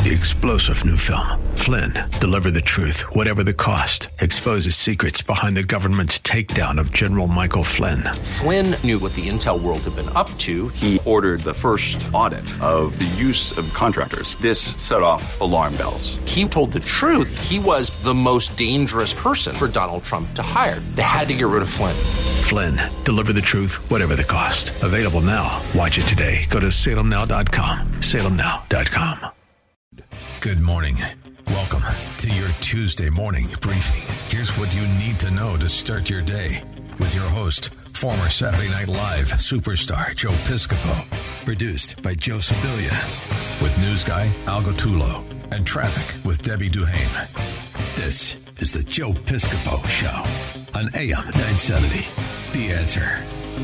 The explosive new film, Flynn, deliver the truth, whatever the cost, exposes secrets behind the government's takedown of General Michael Flynn. Flynn knew what the intel world had been up to. He ordered the first audit of the use of contractors. This set off alarm bells. He told the truth. He was the most dangerous person for Donald Trump to hire. They had to get rid of Flynn. Flynn, deliver the truth, whatever the cost. Available now. Watch it today. Go to salemnow.com. salemnow.com. Good morning. Welcome to your Tuesday morning briefing. Here's what you need to know to start your day with your host, former Saturday Night Live superstar Joe Piscopo. Produced by Joe Sibilia. With news guy Al Gattullo and traffic with Debbie Duhame. This is the Joe Piscopo Show on AM 970. The Answer.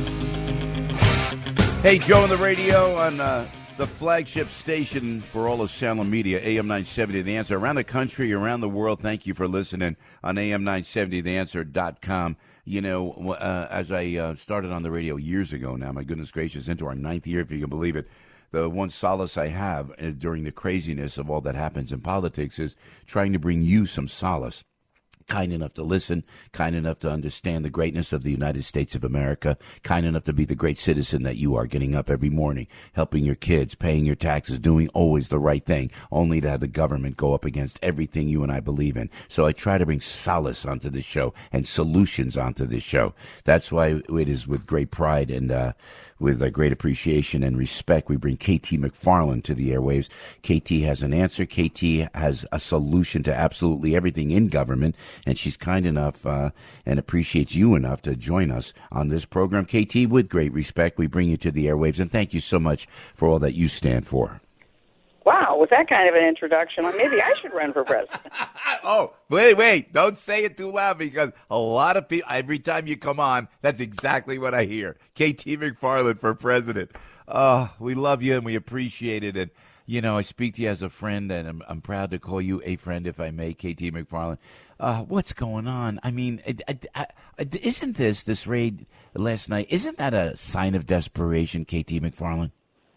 Hey, Joe on the radio on the flagship station for all of Salem media, AM 970, The Answer. Around the country, around the world, thank you for listening on AM970theanswer.com. You know, as I started on the radio years ago now, my goodness gracious, into our 9th year, if you can believe it, the one solace I have during the craziness of all that happens in politics is trying to bring you some solace. Kind enough to listen, kind enough to understand the greatness of the United States of America, kind enough to be the great citizen that you are, getting up every morning, helping your kids, paying your taxes, doing always the right thing, only to have the government go up against everything you and I believe in. So I try to bring solace onto this show and solutions onto this show. That's why it is with great pride and with a great appreciation and respect, we bring KT McFarland to the airwaves. KT has an answer. KT has a solution to absolutely everything in government, and she's kind enough and appreciates you enough to join us on this program. KT, with great respect, we bring you to the airwaves, and thank you so much for all that you stand for. Wow, with that kind of an introduction, maybe I should run for president. Oh, wait, don't say it too loud, because a lot of people, every time you come on, that's exactly what I hear. KT McFarland for president. We love you and we appreciate it. And, you know, I speak to you as a friend, and I'm proud to call you a friend, if I may, KT McFarland. What's going on? I mean, isn't this raid last night, isn't that a sign of desperation, KT McFarland?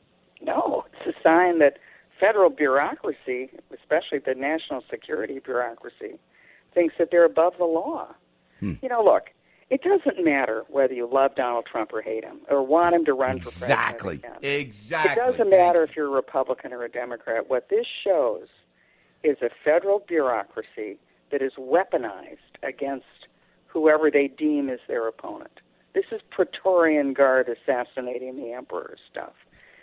No, it's a sign that federal bureaucracy, especially the national security bureaucracy, thinks that they're above the law. You know, look, it doesn't matter whether you love Donald Trump or hate him or want him to run for president again. Exactly. It doesn't matter if you're a Republican or a Democrat. What this shows is a federal bureaucracy that is weaponized against whoever they deem as their opponent. This is Praetorian Guard assassinating the emperor stuff.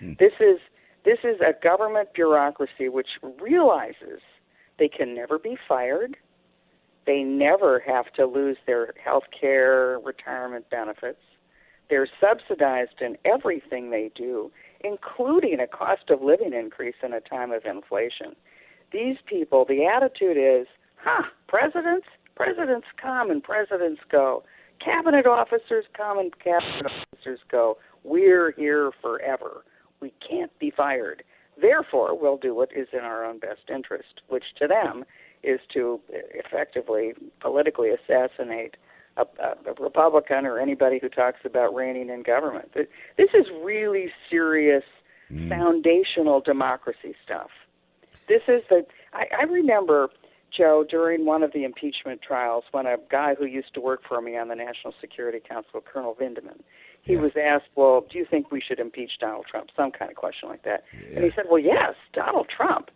This is a government bureaucracy which realizes they can never be fired. They never have to lose their health care, retirement benefits. They're subsidized in everything they do, including a cost of living increase in a time of inflation. These people, the attitude is, presidents come and presidents go. Cabinet officers come and cabinet officers go. We're here forever. We can't be fired. Therefore, we'll do what is in our own best interest, which to them is to effectively politically assassinate a Republican or anybody who talks about reigning in government. This is really serious, foundational democracy stuff. This is I remember, Joe, during one of the impeachment trials, when a guy who used to work for me on the National Security Council, Colonel Vindeman, he was asked, well, do you think we should impeach Donald Trump? Some kind of question like that. Yeah. And he said, well, yes, Donald Trump.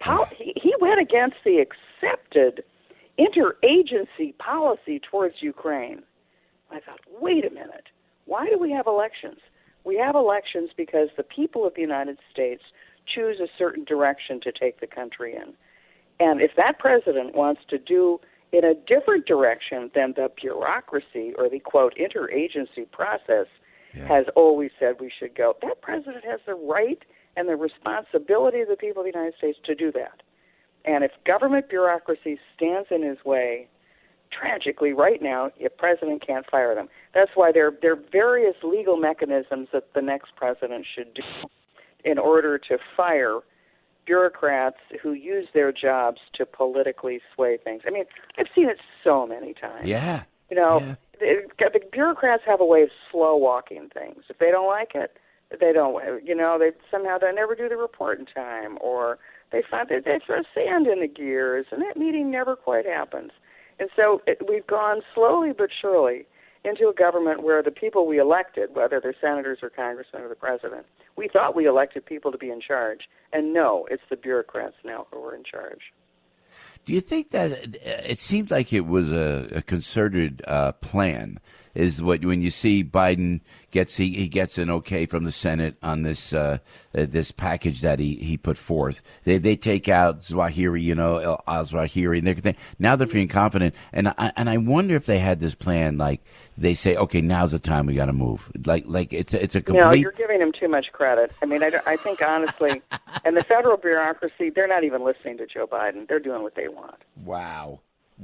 He went against the accepted interagency policy towards Ukraine. I thought, wait a minute. Why do we have elections? We have elections because the people of the United States choose a certain direction to take the country in. And if that president wants to do in a different direction than the bureaucracy or the, quote, interagency process has always said we should go, that president has the right and the responsibility of the people of the United States to do that. And if government bureaucracy stands in his way, tragically, right now, a president can't fire them. That's why there are various legal mechanisms that the next president should do in order to fire bureaucrats who use their jobs to politically sway things. I mean, I've seen it so many times. Yeah. You know, the bureaucrats have a way of slow walking things. If they don't like it, they don't. You know, they never do the report in time, or they throw sand in the gears, and that meeting never quite happens. And so we've gone slowly but surely into a government where the people we elected, whether they're senators or congressmen or the president, we thought we elected people to be in charge. And no, it's the bureaucrats now who are in charge. Do you think that it seemed like it was a concerted plan? Is what when you see Biden he gets an okay from the Senate on this this package that he put forth. They take out Zawahiri, al-Zawahiri, and they're now they're feeling confident. And I wonder if they had this plan, like they say, okay, now's the time we got to move. Like it's a complete. No, you're giving them too much credit. I mean, I think honestly, and the federal bureaucracy, they're not even listening to Joe Biden. They're doing what they want. Wow.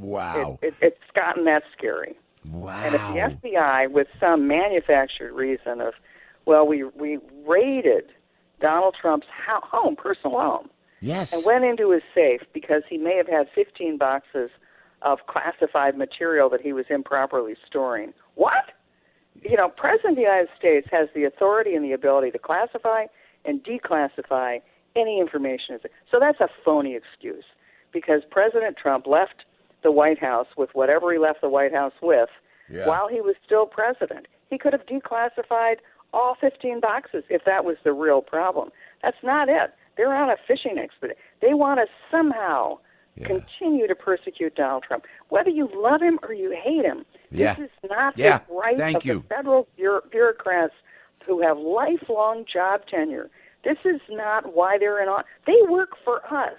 It's gotten that scary. Wow. And if the FBI, with some manufactured reason of, well, we raided Donald Trump's personal home, yes, and went into his safe because he may have had 15 boxes of classified material that he was improperly storing. What? President of the United States has the authority and the ability to classify and declassify any information. So that's a phony excuse, because President Trump left the White House with whatever he left the White House with while he was still president. He could have declassified all 15 boxes if that was the real problem. That's not it. They're on a fishing expedition. They want to somehow continue to persecute Donald Trump. Whether you love him or you hate him, this is not the right of the federal bureaucrats who have lifelong job tenure. This is not why they're in office. They work for us.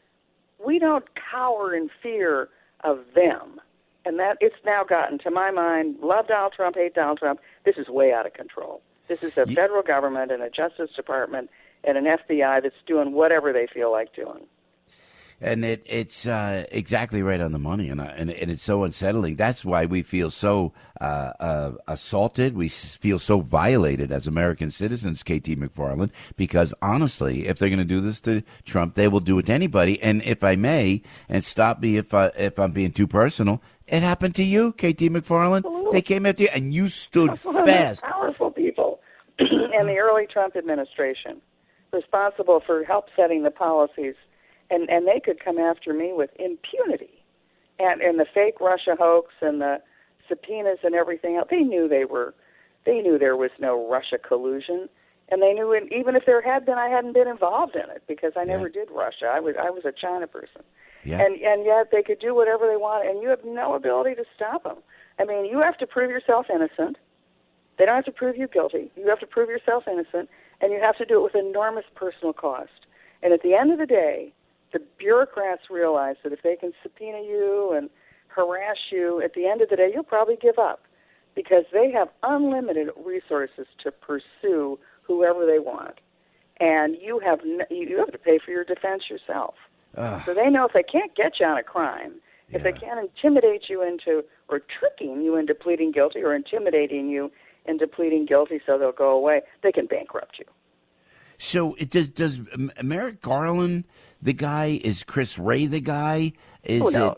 We don't cower in fear of them. And that it's now gotten, to my mind, love Donald Trump, hate Donald Trump. This is way out of control. This is a federal government and a Justice Department and an FBI that's doing whatever they feel like doing. And it's exactly right on the money, and it's so unsettling. That's why we feel so assaulted. We feel so violated as American citizens, KT McFarland, because honestly, if they're going to do this to Trump, they will do it to anybody. And if I may, and stop me if I'm being too personal, it happened to you, KT McFarland. They came after you, and you stood fast. Powerful people in the early Trump administration, responsible for help setting the policies. And they could come after me with impunity. And the fake Russia hoax and the subpoenas and everything else, they knew there was no Russia collusion. And they knew even if there had been, I hadn't been involved in it because I never did Russia. I was a China person. Yeah. And yet they could do whatever they want, and you have no ability to stop them. I mean, you have to prove yourself innocent. They don't have to prove you guilty. You have to prove yourself innocent, and you have to do it with enormous personal cost. And at the end of the day, the bureaucrats realize that if they can subpoena you and harass you, at the end of the day, you'll probably give up because they have unlimited resources to pursue whoever they want. And you have to pay for your defense yourself. So they know if they can't get you on a crime, if they can't intimidate you into, or tricking you into pleading guilty, or intimidating you into pleading guilty so they'll go away, they can bankrupt you. So does Merrick Garland the guy? Is Chris Wray the guy? Who knows?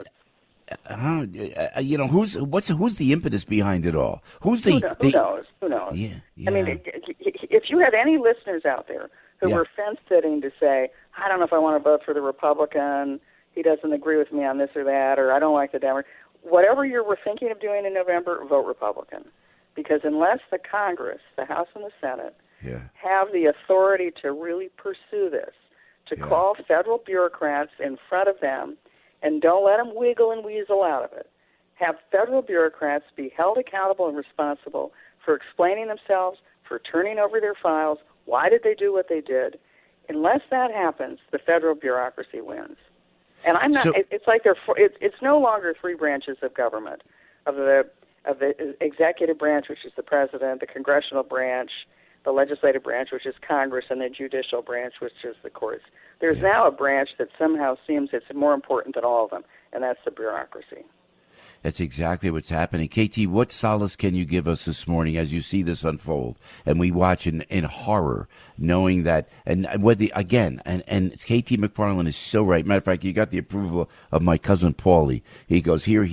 Who's the impetus behind it all? Who knows? Yeah. I mean, if you had any listeners out there who were fence-sitting to say, I don't know if I want to vote for the Republican, he doesn't agree with me on this or that, or I don't like the Democrat, whatever you were thinking of doing in November, vote Republican. Because unless the Congress, the House and the Senate, have the authority to really pursue this, to call federal bureaucrats in front of them and don't let them wiggle and weasel out of it. Have federal bureaucrats be held accountable and responsible for explaining themselves, for turning over their files. Why did they do what they did? Unless that happens, the federal bureaucracy wins. And I'm not. So, it's like it's no longer three branches of government, of the executive branch, which is the president, the congressional branch, the legislative branch, which is Congress, and the judicial branch, which is the courts. There's now a branch that somehow seems it's more important than all of them, and that's the bureaucracy. That's exactly what's happening. KT, what solace can you give us this morning as you see this unfold and we watch in horror, knowing that, and whether, again, and KT McFarland is so right. Matter of fact, you got the approval of my cousin Paulie. He goes, here,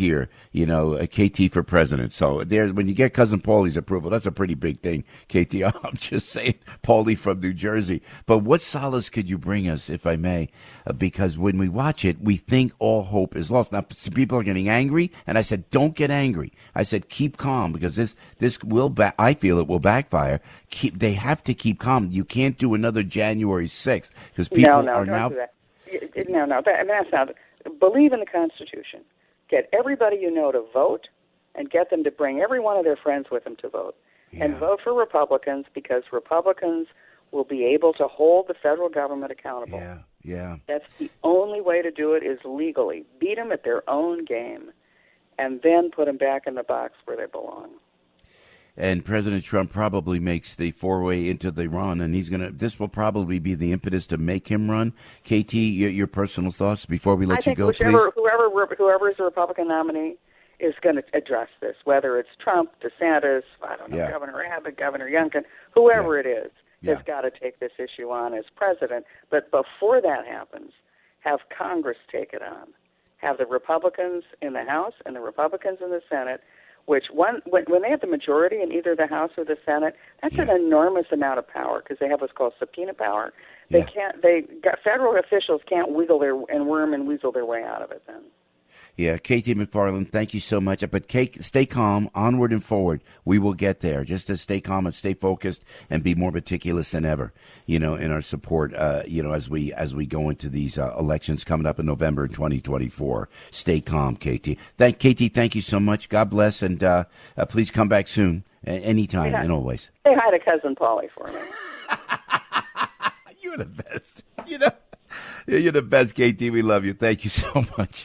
KT for president. So there's, when you get cousin Paulie's approval, that's a pretty big thing, KT. I'm just saying, Paulie from New Jersey. But what solace could you bring us, if I may? Because when we watch it, we think all hope is lost. Now, people are getting angry, and I said, don't get angry. I said, keep calm, because this will, I feel it will backfire. They have to keep calm. You can't do another January 6th, because people are now. Do that. That's not. Believe in the Constitution. Get everybody you know to vote, and get them to bring every one of their friends with them to vote. Yeah. And vote for Republicans, because Republicans will be able to hold the federal government accountable. Yeah. That's the only way to do it, is legally. Beat them at their own game, and then put them back in the box where they belong. And President Trump probably makes the foray into the run, and this will probably be the impetus to make him run. KT, your personal thoughts before we let you go, please? Whoever is the Republican nominee is going to address this, whether it's Trump, DeSantis, Governor Abbott, Governor Youngkin, whoever it is, has got to take this issue on as president. But before that happens, have Congress take it on. Have the Republicans in the House and the Republicans in the Senate, which when they have the majority in either the House or the Senate, that's an enormous amount of power, because they have what's called subpoena power. Federal officials can't worm and weasel their way out of it then. Yeah, KT McFarland, thank you so much. But stay calm, onward and forward. We will get there. Just to stay calm and stay focused and be more meticulous than ever, in our support, as we go into these elections coming up in November 2024. Stay calm, KT. Thank you so much. God bless, and please come back soon, anytime and always. Say hi to cousin Paulie for me. You're the best. You're the best, KT. We love you. Thank you so much.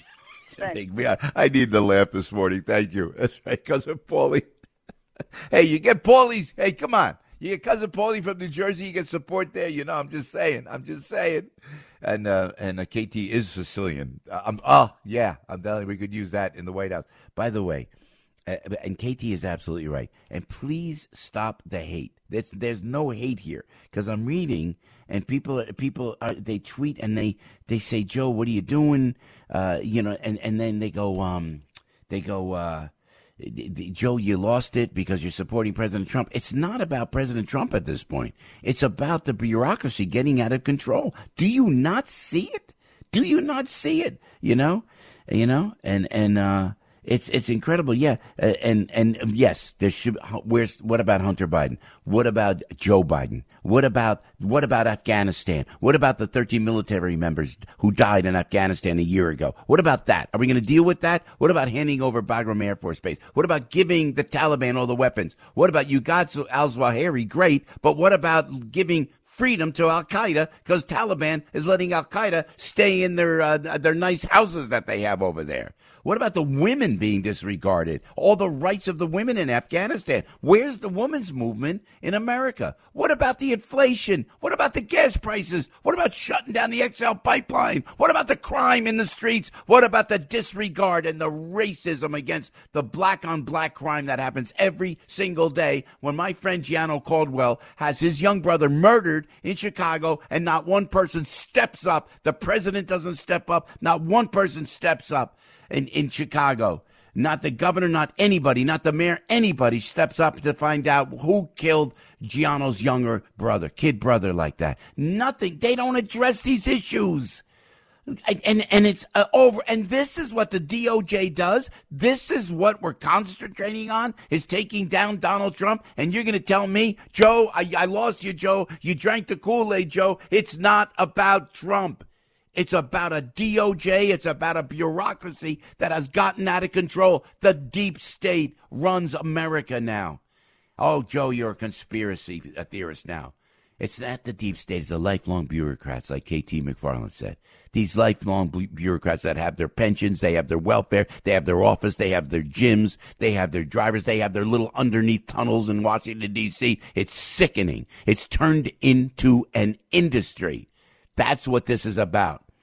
I need the laugh this morning. Thank you. That's right, cousin Paulie. Hey, you get Paulie's. Hey, come on. You get cousin Paulie from New Jersey. You get support there. I'm just saying. And KT is Sicilian. I'm telling you, we could use that in the White House. By the way, and KT is absolutely right. And please stop the hate. There's no hate here, because I'm reading, and people they tweet and they say, Joe, what are you doing? And then they go, Joe, you lost it because you're supporting President Trump. It's not about President Trump at this point. It's about the bureaucracy getting out of control. Do you not see it? It's incredible, and yes, there should. What about Hunter Biden? What about Joe Biden? What about Afghanistan? What about the 13 military members who died in Afghanistan a year ago? What about that? Are we going to deal with that? What about handing over Bagram Air Force Base? What about giving the Taliban all the weapons? What about you got al-Zawahiri? Great, but what about giving freedom to Al-Qaeda, because Taliban is letting Al-Qaeda stay in their nice houses that they have over there? What about the women being disregarded? All the rights of the women in Afghanistan. Where's the women's movement in America? What about the inflation? What about the gas prices? What about shutting down the XL pipeline? What about the crime in the streets? What about the disregard and the racism against the black-on-black crime that happens every single day when my friend Gianno Caldwell has his young brother murdered in Chicago, and not one person steps up? The president doesn't step up. Not one person steps up in Chicago. Not the governor, not anybody, not the mayor, anybody steps up to find out who killed Gianno's younger brother, kid brother like that. Nothing. They don't address these issues. And it's over. And this is what the DOJ does. This is what we're concentrating on, is taking down Donald Trump. And you're going to tell me, Joe, I lost you, Joe. You drank the Kool-Aid, Joe. It's not about Trump. It's about a DOJ. It's about a bureaucracy that has gotten out of control. The deep state runs America now. Oh, Joe, you're a conspiracy theorist now. It's not the deep state. It's the lifelong bureaucrats, like KT McFarland said. These lifelong bureaucrats that have their pensions, they have their welfare, they have their office, they have their gyms, they have their drivers, they have their little underneath tunnels in Washington, D.C. It's sickening. It's turned into an industry. That's what this is about.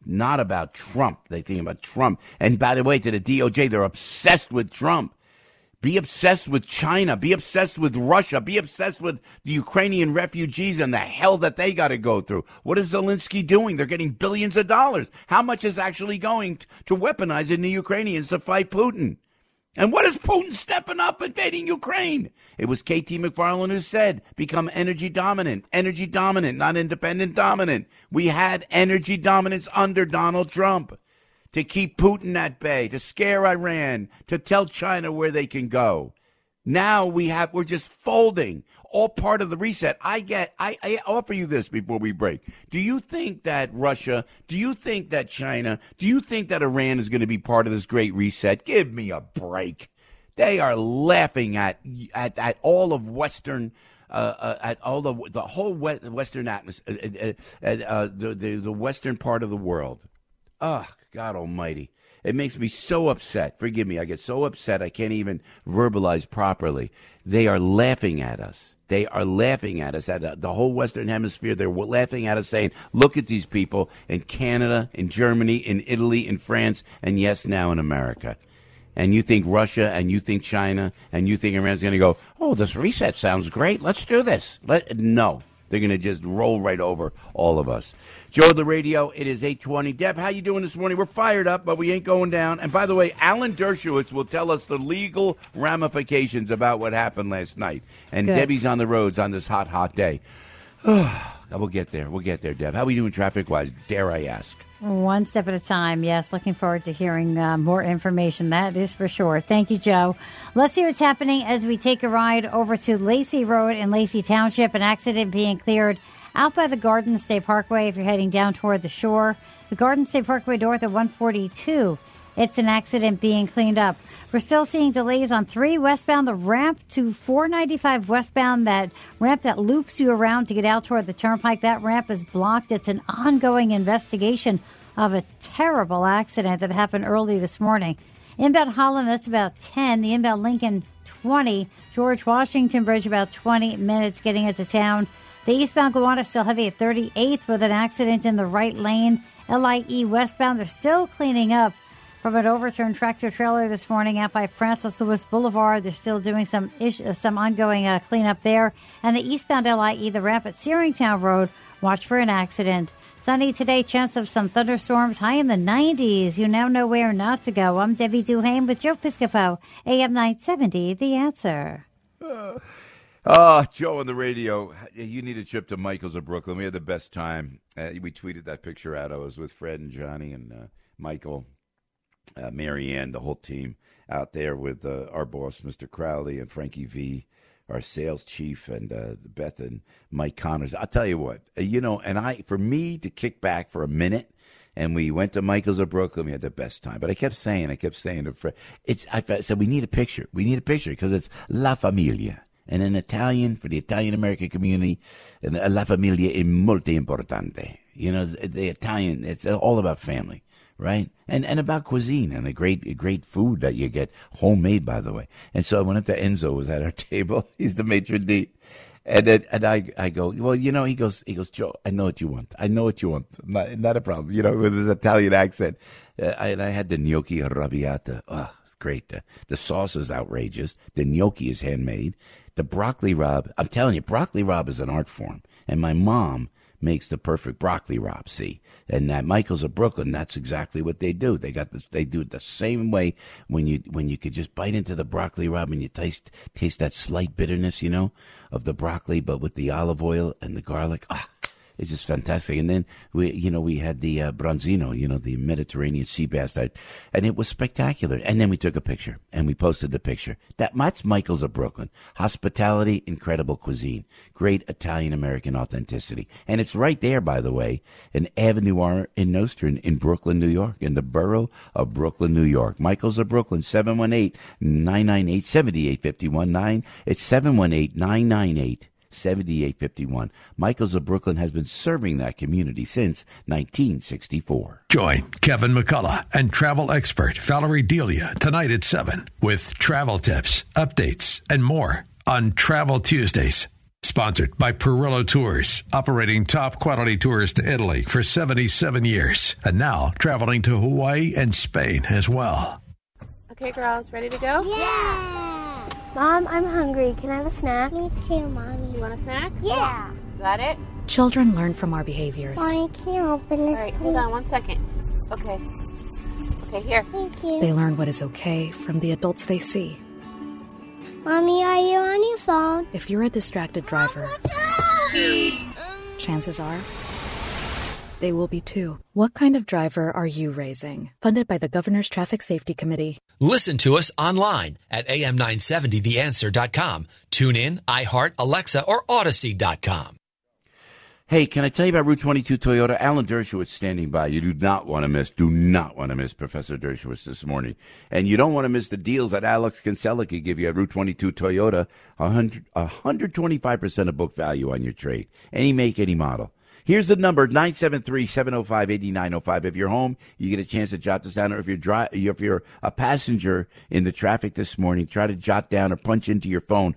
not about Trump. They think about Trump. And by the way, to the DOJ, they're obsessed with Trump. Be obsessed with China. Be obsessed with Russia. Be obsessed with the Ukrainian refugees and the hell that they got to go through. What is Zelensky doing? They're getting billions of dollars. How much is actually going to weaponizing the Ukrainians to fight Putin? And what is Putin stepping up, invading Ukraine? It was KT McFarland who said, become energy dominant, not independent dominant. We had energy dominance under Donald Trump to keep Putin at bay, to scare Iran, to tell China where they can go. Now we're just folding, all part of the reset. I offer you this before we break. Do you think that Russia, do you think that China, do you think that Iran is going to be part of this great reset? Give me a break. They are laughing at all of Western, at all the whole Western atmosphere, the Western part of the world. Oh, God Almighty. It makes me so upset. Forgive me. I get so upset I can't even verbalize properly. They are laughing at us. They are laughing at us, at the whole Western Hemisphere. They're laughing at us, saying, look at these people in Canada, in Germany, in Italy, in France, and yes, now in America. And you think Russia, and you think China, and you think Iran's going to go, oh, this reset sounds great. Let's do this. No. They're going to just roll right over all of us. Joe the Radio, it is 8:20. Deb, how you doing this morning? We're fired up, but we ain't going down. And by the way, Alan Dershowitz will tell us the legal ramifications about what happened last night. And good. Debbie's on the roads on this hot, hot day. We'll get there. We'll get there, Deb. How are we doing traffic-wise, dare I ask? One step at a time, yes. Looking forward to hearing more information. That is for sure. Thank you, Joe. Let's see what's happening as we take a ride over to Lacey Road in Lacey Township. An accident being cleared out by the Garden State Parkway if you're heading down toward the shore. The Garden State Parkway north of 142. It's an accident being cleaned up. We're still seeing delays on 3 westbound, the ramp to 495 westbound, that ramp that loops you around to get out toward the turnpike. That ramp is blocked. It's an ongoing investigation of a terrible accident that happened early this morning. Inbound Holland, that's about 10. The inbound Lincoln, 20. George Washington Bridge, about 20 minutes getting into town. The eastbound Gowanus still heavy at 38th with an accident in the right lane. LIE westbound, they're still cleaning up from an overturned tractor trailer this morning out by Francis Lewis Boulevard. They're still doing some ongoing cleanup there. And the eastbound LIE, the ramp at Searingtown Road, watch for an accident. Sunny today, chance of some thunderstorms, high in the 90s. You now know where not to go. I'm Debbie Duhame with Joe Piscopo, AM 970, The Answer. Joe on the radio, you need a trip to Michael's of Brooklyn. We had the best time. We tweeted that picture out. I was with Fred and Johnny and Michael. Mary Ann, the whole team out there with our boss, Mr. Crowley, and Frankie V, our sales chief, and Beth and Mike Connors. I'll tell you what, for me to kick back for a minute, and we went to Michael's of Brooklyn, we had the best time. But I kept saying to Fred, I said, we need a picture. We need a picture because it's La Familia. And in Italian, for the Italian-American community, La Familia è molto importante. The Italian, it's all about family. Right? And about cuisine and a great food that you get, homemade, by the way. And so I went up to Enzo, was at our table. He's the maitre d'. And I go, well, he goes, Joe, I know what you want. Not a problem. With his Italian accent. And I had the gnocchi arrabbiata. Oh, great. The sauce is outrageous. The gnocchi is handmade. The broccoli rabe, I'm telling you, broccoli rabe is an art form. And my mom makes the perfect broccoli rabe, see? And at Michael's of Brooklyn, that's exactly what they do. They do it the same way when you could just bite into the broccoli rabe and you taste that slight bitterness, of the broccoli, but with the olive oil and the garlic. It's just fantastic. And then we had the branzino, the Mediterranean sea bass, and it was spectacular. And then we took a picture and we posted the picture. That's Michael's of Brooklyn. Hospitality, incredible cuisine, great Italian-American authenticity. And it's right there, by the way, in Avenue R in Nostrand in Brooklyn, New York, in the borough of Brooklyn, New York. Michael's of Brooklyn, 718-998-7851. It's 718-998-7851. 7851. Michael's of Brooklyn has been serving that community since 1964. Join Kevin McCullough and travel expert Valerie Delia tonight at 7 with travel tips, updates, and more on Travel Tuesdays. Sponsored by Perillo Tours, operating top quality tours to Italy for 77 years, and now traveling to Hawaii and Spain as well. Okay, girls, ready to go? Yeah! Mom, I'm hungry. Can I have a snack? Me too, Mommy. You want a snack? Yeah! Got it? Children learn from our behaviors. Mommy, can you open this, All right, hold on 1 second. Okay. Okay, here. Thank you. They learn what is okay from the adults they see. Mommy, are you on your phone? If you're a distracted driver, chances are they will be too. What kind of driver are you raising? Funded by the Governor's Traffic Safety Committee. Listen to us online at am970theanswer.com. Tune in, iHeart, Alexa, or Odyssey.com. Hey, can I tell you about Route 22 Toyota? Alan Dershowitz standing by. You do not want to miss Professor Dershowitz this morning. And you don't want to miss the deals that Alex Kinsella could give you at Route 22 Toyota. 125% of book value on your trade. Any make, any model. Here's the number, 973-705-8905. If you're home, you get a chance to jot this down. Or if you're a passenger in the traffic this morning, try to jot down or punch into your phone.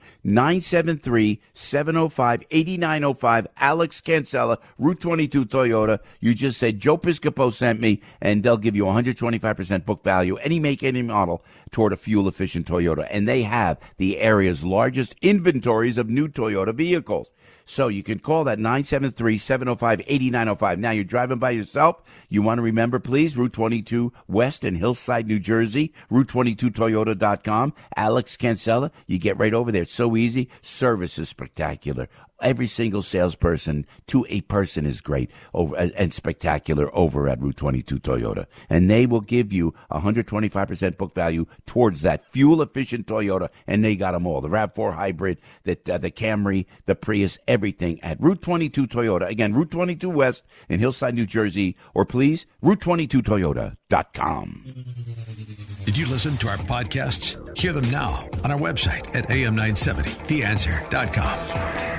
973-705-8905. Alex Cancella, Route 22 Toyota. You just say Joe Piscopo sent me, and they'll give you 125% book value, any make, any model, toward a fuel-efficient Toyota. And they have the area's largest inventories of new Toyota vehicles. So you can call that 973-705-8905. Now, you're driving by yourself. You want to remember, please, Route 22 West in Hillside, New Jersey, Route22Toyota.com. Alex Cancella, you get right over there. It's so easy. Service is spectacular. Every single salesperson to a person is great and spectacular over at Route 22 Toyota. And they will give you 125% book value towards that fuel-efficient Toyota, and they got them all. The RAV4 Hybrid, the Camry, the Prius, everything at Route 22 Toyota. Again, Route 22 West in Hillside, New Jersey, or please, Route22Toyota.com. Did you listen to our podcasts? Hear them now on our website at am970theanswer.com.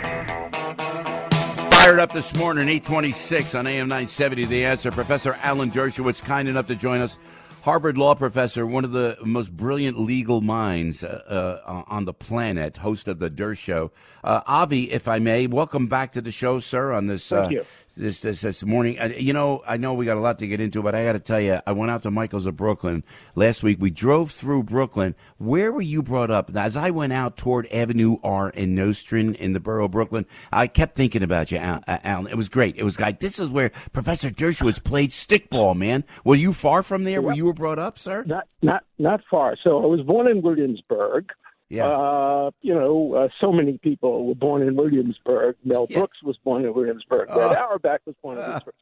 Fired up this morning, 8:26 on AM 970, The Answer. Professor Alan Dershowitz, kind enough to join us. Harvard law professor, one of the most brilliant legal minds on the planet, host of the Dersh Show. Avi, if I may, welcome back to the show, sir, on this Thank you. This morning. I know we got a lot to get into, but I got to tell you, I went out to Michael's of Brooklyn last week. We drove through Brooklyn. Where were you brought up? As I went out toward Avenue R in Nostrand in the borough of Brooklyn, I kept thinking about you, Alan. It was great. It was like, this is where Professor Dershowitz played stickball, man. Were you far from there where you were brought up, sir? Not far. So I was born in Williamsburg. Yeah. So many people were born in Williamsburg. Mel Brooks was born in Williamsburg. Red Auerbach was born in Williamsburg.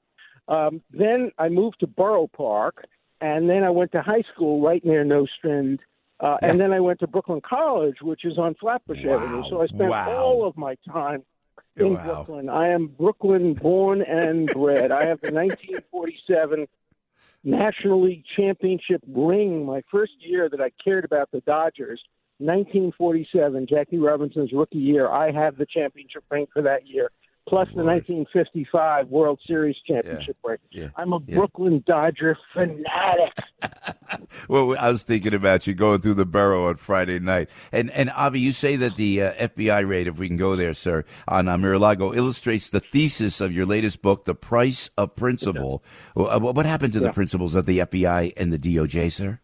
Then I moved to Borough Park, and then I went to high school right near Nostrand, and then I went to Brooklyn College, which is on Flatbush Avenue. So I spent all of my time in Brooklyn. I am Brooklyn born and bred. I have the 1947 National League Championship ring, my first year that I cared about the Dodgers. 1947, Jackie Robinson's rookie year. I have the championship ring for that year, plus the 1955 World Series championship ring. Yeah. I'm a Brooklyn Dodger fanatic. Well, I was thinking about you going through the borough on Friday night. And Avi, you say that the FBI raid, if we can go there, sir, on Mar-a-Lago illustrates the thesis of your latest book, The Price of Principle. What happened to the principles of the FBI and the DOJ, sir?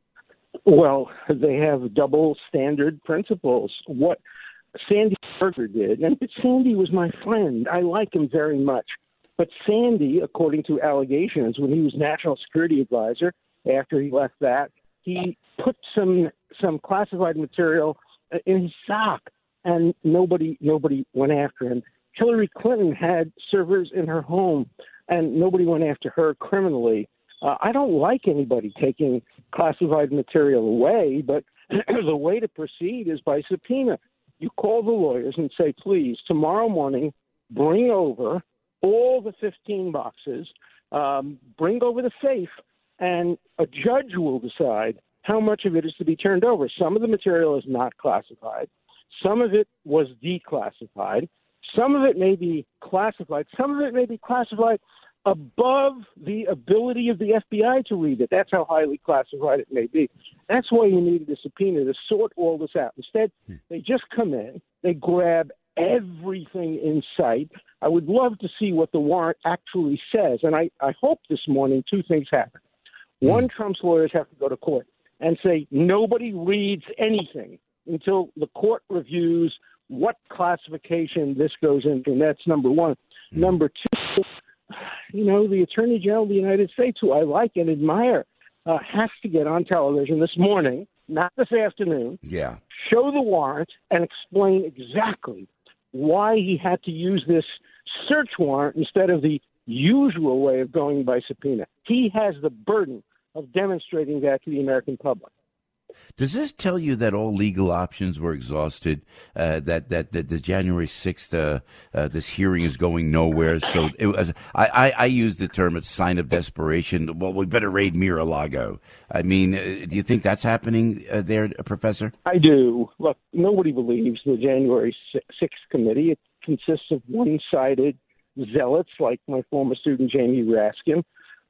Well, they have double standard principles. What Sandy Berger did, and Sandy was my friend. I like him very much. But Sandy, according to allegations, when he was National Security Advisor, after he left that, he put some classified material in his sock, and nobody went after him. Hillary Clinton had servers in her home, and nobody went after her criminally. I don't like anybody taking classified material away, but the way to proceed is by subpoena. You call the lawyers and say, please, tomorrow morning, bring over all the 15 boxes, bring over the safe, and a judge will decide how much of it is to be turned over. Some of the material is not classified. Some of it was declassified. Some of it may be classified. Some of it may be classified above the ability of the FBI to read it. That's how highly classified it may be. That's why you needed a subpoena to sort all this out. Instead, they just come in, they grab everything in sight. I would love to see what the warrant actually says. And I hope this morning two things happen. One, Trump's lawyers have to go to court and say nobody reads anything until the court reviews what classification this goes into. And that's number one. Number two, the Attorney General of the United States, who I like and admire, has to get on television this morning, not this afternoon, show the warrant and explain exactly why he had to use this search warrant instead of the usual way of going by subpoena. He has the burden of demonstrating that to the American public. Does this tell you that all legal options were exhausted, that the January 6th, this hearing is going nowhere? So it was, I use the term, it's sign of desperation. Well, we better raid Mar-a-Lago. I mean, do you think that's happening there, Professor? I do. Look, nobody believes the January 6th committee. It consists of one-sided zealots like my former student Jamie Raskin.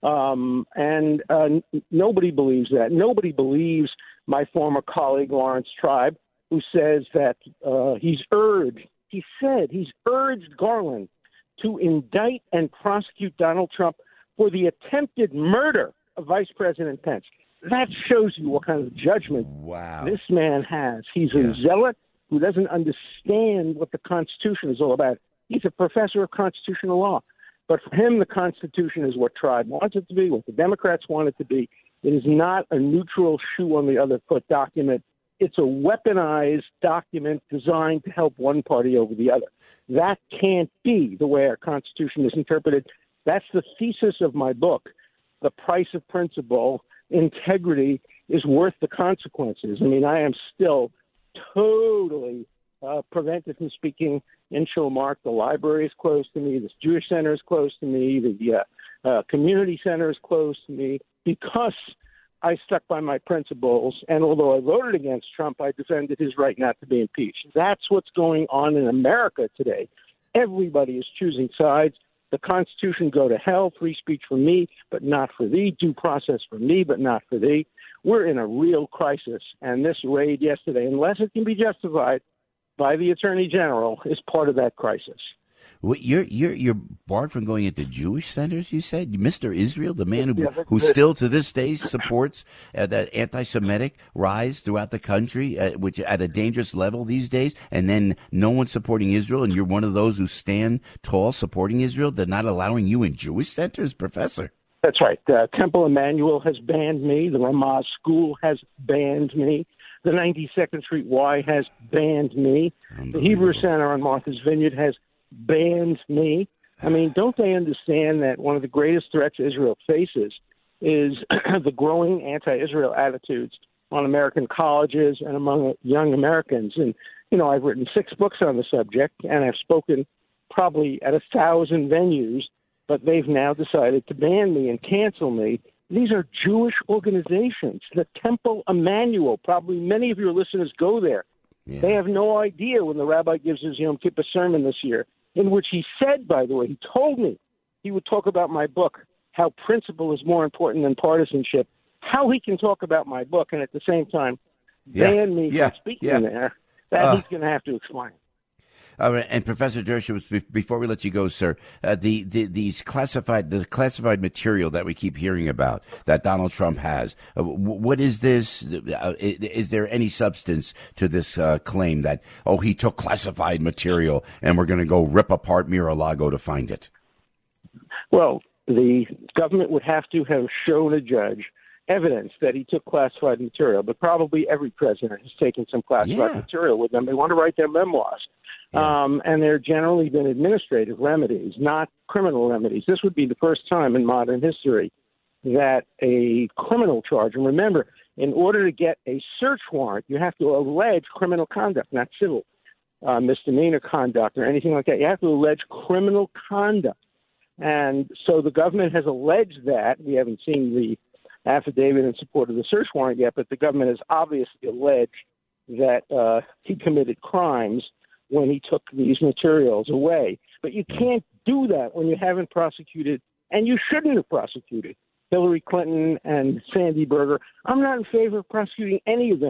And nobody believes that. Nobody believes my former colleague Lawrence Tribe, who says that he's urged Garland to indict and prosecute Donald Trump for the attempted murder of Vice President Pence. That shows you what kind of judgment this man has. He's a zealot who doesn't understand what the Constitution is all about. He's a professor of constitutional law. But for him, the Constitution is what Tribe wants it to be, what the Democrats want it to be. It is not a neutral shoe on the other foot document. It's a weaponized document designed to help one party over the other. That can't be the way our Constitution is interpreted. That's the thesis of my book, The Price of Principle. Integrity is worth the consequences. I mean, I am still totally prevented from speaking in Shulmark. The library is close to me. This Jewish center is close to me. The community center is close to me because I stuck by my principles. And although I voted against Trump, I defended his right not to be impeached. That's what's going on in America today. Everybody is choosing sides. The Constitution, go to hell, free speech for me, but not for thee, due process for me, but not for thee. We're in a real crisis. And this raid yesterday, unless it can be justified by the Attorney General, is part of that crisis. Well, you're barred from going into Jewish centers, you said? Mr. Israel, the man who still to this day supports that anti-Semitic rise throughout the country, which at a dangerous level these days, and then no one's supporting Israel, and you're one of those who stand tall supporting Israel. They're not allowing you in Jewish centers, Professor? That's right. Temple Emmanuel has banned me. The Ramah School has banned me. The 92nd Street Y has banned me. The Hebrew Center on Martha's Vineyard has banned me. I mean, don't they understand that one of the greatest threats Israel faces is the growing anti-Israel attitudes on American colleges and among young Americans? And, I've written 6 books on the subject, and I've spoken probably at 1,000 venues, but they've now decided to ban me and cancel me. These are Jewish organizations. The Temple Emmanuel, probably many of your listeners go there. Yeah. They have no idea when the rabbi gives his Yom Kippur sermon this year, in which he said, by the way, he told me he would talk about my book, how principle is more important than partisanship, how he can talk about my book and at the same time ban me from speaking there, that he's going to have to explain. And Professor Dershowitz, before we let you go, sir, the classified material that we keep hearing about that Donald Trump has, what is this? Is there any substance to this claim that he took classified material and we're going to go rip apart Mar-a-Lago to find it? Well, the government would have to have shown a judge evidence that he took classified material, but probably every president has taken some classified material with them. They want to write their memoirs. And they're generally been administrative remedies, not criminal remedies. This would be the first time in modern history that a criminal charge, and remember, in order to get a search warrant, you have to allege criminal conduct, not civil misdemeanor conduct or anything like that. You have to allege criminal conduct. And so the government has alleged that. We haven't seen the affidavit in support of the search warrant yet, but the government has obviously alleged that he committed crimes when he took these materials away. But you can't do that when you haven't prosecuted, and you shouldn't have prosecuted, Hillary Clinton and Sandy Berger. I'm not in favor of prosecuting any of them.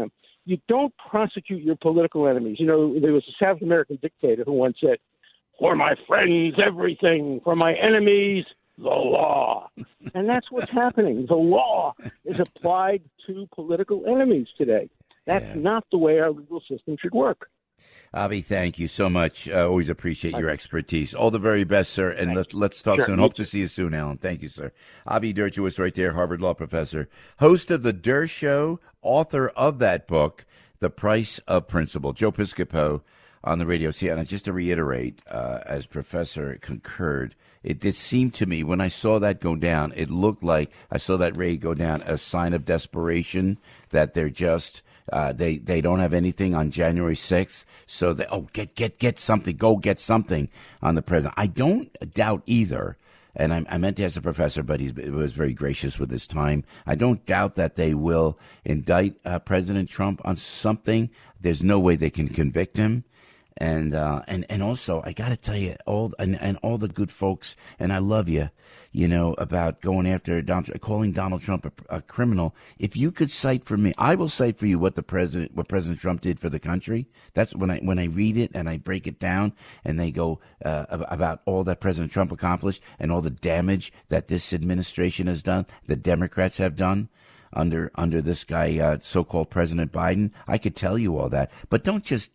You don't prosecute your political enemies. You know, there was a South American dictator who once said, "For my friends, everything. For my enemies, the law." And that's what's happening. The law is applied to political enemies today. That's not the way our legal system should work. Avi, thank you so much. Always appreciate your expertise. All the very best, sir, and let's talk soon. Hope to see you soon, Alan. Thank you, sir. Avi Dershowitz right there, Harvard Law professor, host of The Dersh Show, author of that book, The Price of Principle. Joe Piscopo on the radio. See, and just to reiterate, as Professor concurred, it did seem to me when I saw that go down, it looked like I saw that raid go down, a sign of desperation, that they're just... They don't have anything on January 6th, so they get something, go get something on the president. I don't doubt either, and I meant to ask the professor, but he was very gracious with his time. I don't doubt that they will indict President Trump on something. There's no way they can convict him. And also, I got to tell you, all the good folks, and I love you, about going after calling Donald Trump a criminal. If you could cite for me, I will cite for you what President Trump did for the country. That's when I read it and I break it down, and they go about all that President Trump accomplished and all the damage that this administration has done, the Democrats have done under this guy, so-called President Biden. I could tell you all that, but don't just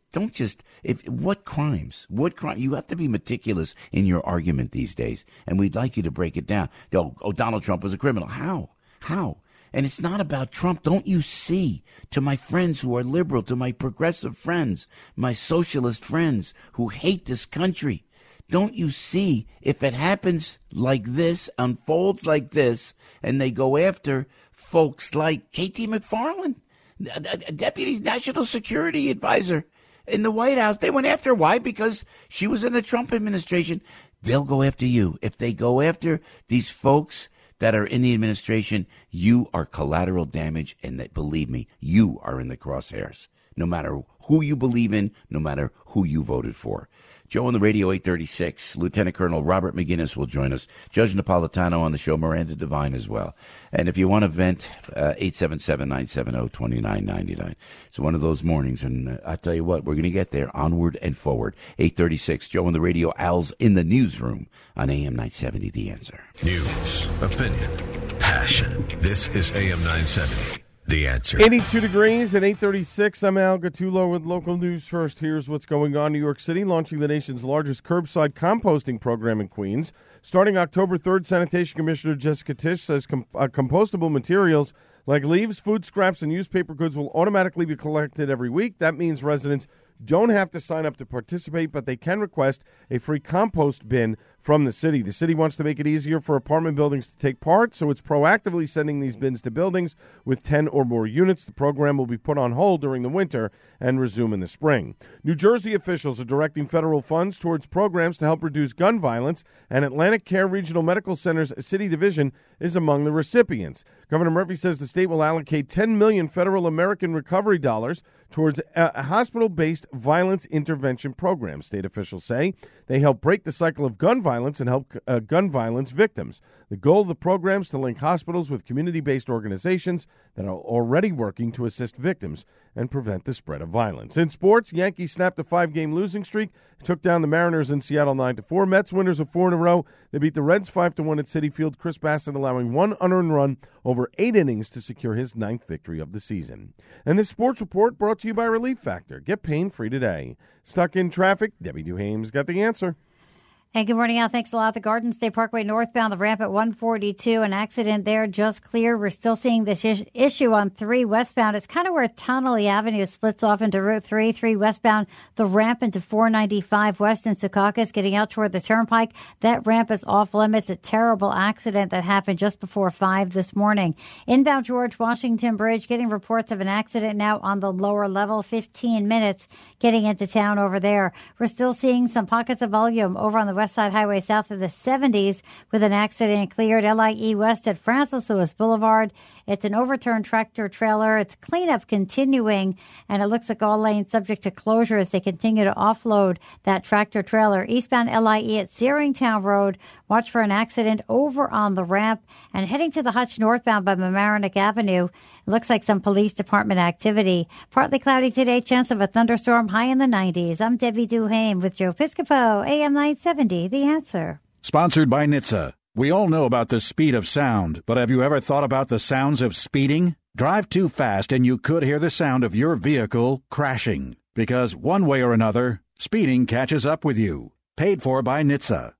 what crimes? You have to be meticulous in your argument these days, and we'd like you to break it down. Donald Trump was a criminal. How? And it's not about Trump. Don't you see? To my friends who are liberal, to my progressive friends, my socialist friends who hate this country, don't you see? If it happens like this, unfolds like this, and they go after folks like K.T. McFarland, Deputy National Security Advisor in the White House, they went after her. Why? Because she was in the Trump administration. They'll go after you. If they go after these folks that are in the administration, you are collateral damage, and that, believe me, you are in the crosshairs, no matter who you believe in, no matter who you voted for. Joe on the radio, 836. Lieutenant Colonel Robert McGinnis will join us. Judge Napolitano on the show. Miranda Devine as well. And if you want to vent, 877-970-2999. It's one of those mornings, and I tell you what, we're going to get there, onward and forward. 836. Joe on the radio. Al's in the newsroom on AM 970, The Answer. News, opinion, passion. This is AM 970. The Answer. 82 degrees at 8:36. I'm Al Gattulo with local news first. Here's what's going on. New York City launching the nation's largest curbside composting program in Queens. Starting October 3rd, Sanitation Commissioner Jessica Tisch says compostable materials like leaves, food scraps, and newspaper goods will automatically be collected every week. That means residents don't have to sign up to participate, but they can request a free compost bin from the city. The city wants to make it easier for apartment buildings to take part, so it's proactively sending these bins to buildings with 10 or more units. The program will be put on hold during the winter and resume in the spring. New Jersey officials are directing federal funds towards programs to help reduce gun violence, and Atlantic Care Regional Medical Center's City Division is among the recipients. Governor Murphy says the state will allocate $10 million federal American Recovery dollars towards a hospital-based violence intervention program. State officials say they help break the cycle of gun violence and help gun violence victims. The goal of the program is to link hospitals with community-based organizations that are already working to assist victims and prevent the spread of violence. In sports, Yankees snapped a 5-game losing streak, took down the Mariners in Seattle 9-4. Mets winners of 4 in a row. They beat the Reds 5-1 at Citi Field. Chris Bassett allowing 1 unearned run over 8 innings to secure his 9th victory of the season. And this sports report brought to you by Relief Factor. Get pain-free today. Stuck in traffic? Debbie Duhame's got the answer. Hey, good morning, Al. Thanks a lot. The Garden State Parkway northbound, the ramp at 142, an accident there just cleared. We're still seeing this issue on 3 westbound. It's kind of where Tonnelle Avenue splits off into Route 3 westbound, the ramp into 495 west in Secaucus, getting out toward the Turnpike. That ramp is off limits. A terrible accident that happened just before 5 this morning. Inbound George Washington Bridge, getting reports of an accident now on the lower level, 15 minutes getting into town over there. We're still seeing some pockets of volume over on the West Side Highway south of the 70s with an accident cleared. LIE West at Francis Lewis Boulevard. It's an overturned tractor trailer. It's cleanup continuing, and it looks like all lanes subject to closure as they continue to offload that tractor trailer. Eastbound LIE at Searingtown Road. Watch for an accident over on the ramp. And heading to the Hutch northbound by Mamaroneck Avenue, it looks like some police department activity. Partly cloudy today, chance of a thunderstorm, high in the 90s. I'm Debbie Duhame with Joe Piscopo, AM 970, The Answer. Sponsored by NHTSA. We all know about the speed of sound, but have you ever thought about the sounds of speeding? Drive too fast and you could hear the sound of your vehicle crashing. Because one way or another, speeding catches up with you. Paid for by NHTSA.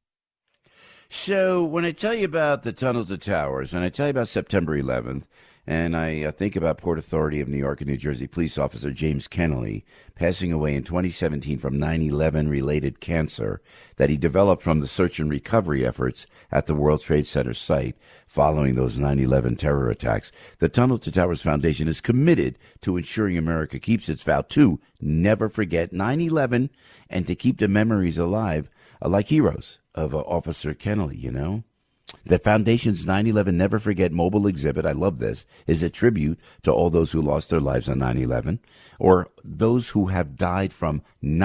So when I tell you about the Tunnel to Towers, and I tell you about September 11th, and I think about Port Authority of New York and New Jersey police officer James Kennelly passing away in 2017 from 9/11 related cancer that he developed from the search and recovery efforts at the World Trade Center site following those 9/11 terror attacks. The Tunnel to Towers Foundation is committed to ensuring America keeps its vow to never forget 9/11 and to keep the memories alive like heroes of Officer Kennelly, you know. The Foundation's 9/11 Never Forget mobile exhibit, I love this, is a tribute to all those who lost their lives on 9/11 or those who have died from